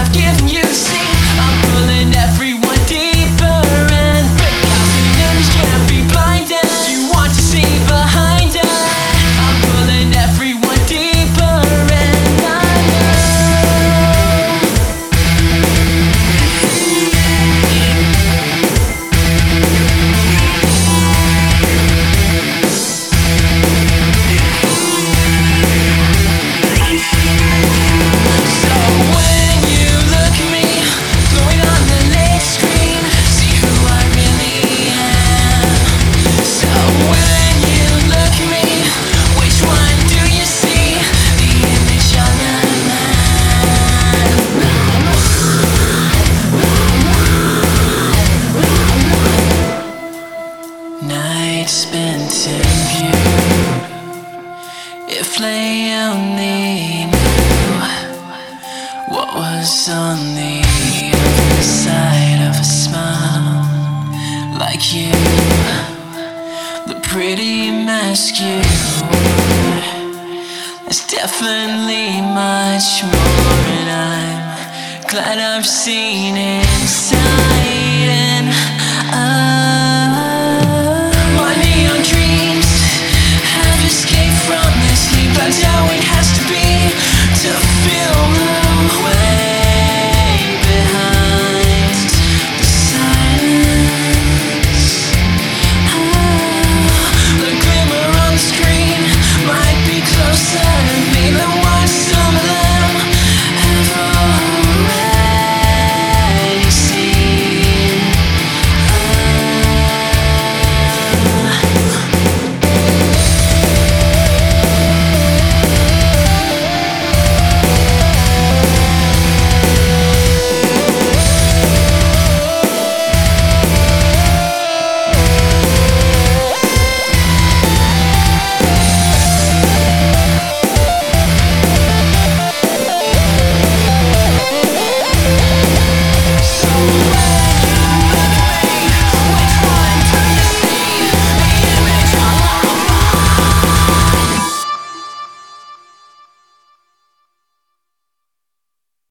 I've given you. See, I'm pulling everyone deeper, and thousands can't be blinded. You want to see behind it. I'm pulling everyone deeper, and I spent in view. If they only knew what was on the other side of a smile like you, the pretty mask you wore. There's definitely much more, and I'm glad I've seen inside.